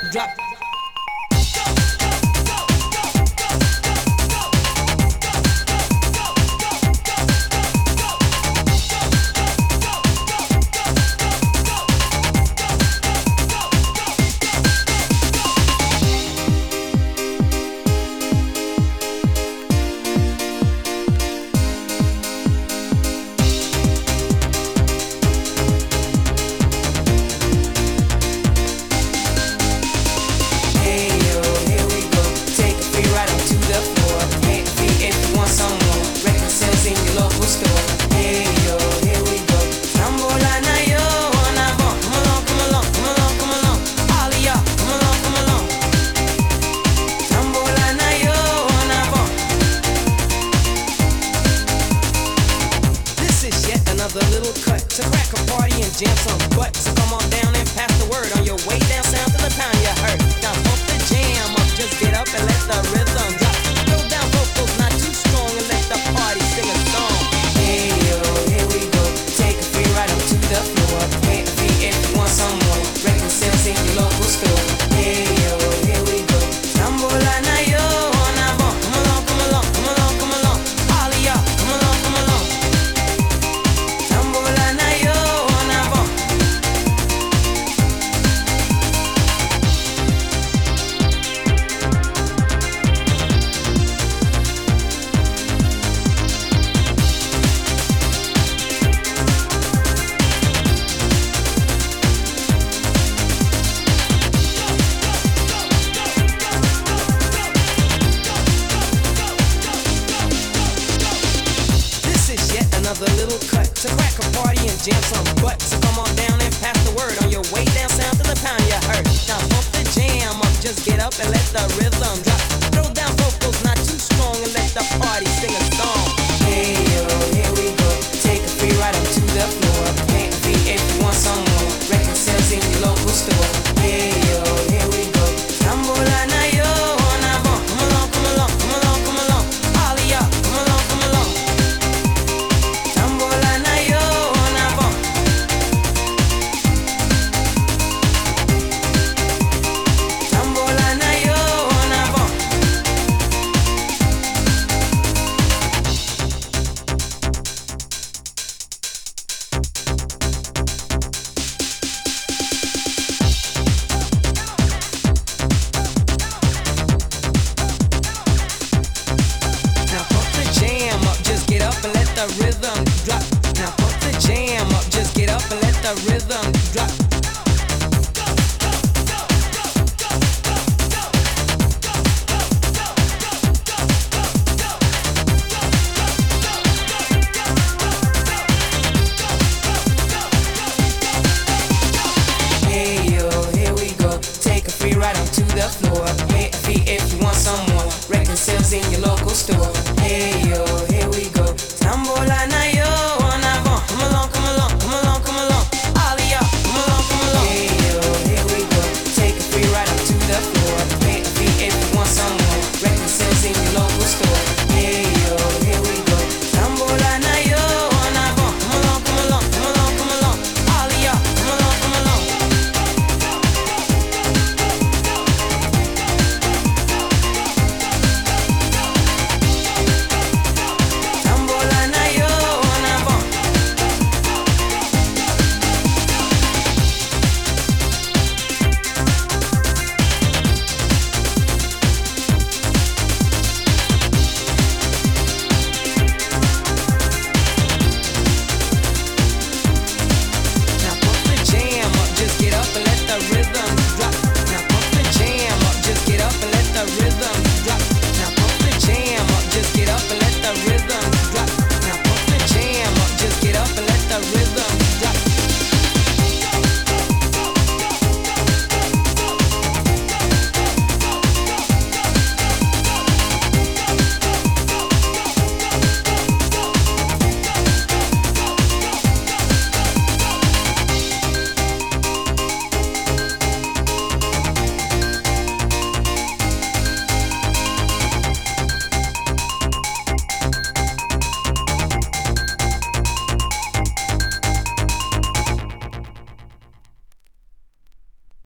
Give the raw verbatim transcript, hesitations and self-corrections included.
drop. Another little cut to crack a party and jam some butt. So come on down and pass the word on your way down south to the town you heard. Now pump the jam up, just get up and let the rhythm drop. Throw down vocals not too strong and let the party sing a song. Hey yo, here we go, take a free ride up to the floor. Pay a fee if you want some more. Record sales in your local store. Hey yo, here we go. Tambola na yo, na bon. Come along, come along, come along, come along. All of y'all, come along, come along. Another little cut to crack a party and jam some butt. So come on down and pass the word on your way down south to the town you heard. Now pump the jam up, just get up and let the rhythm drop.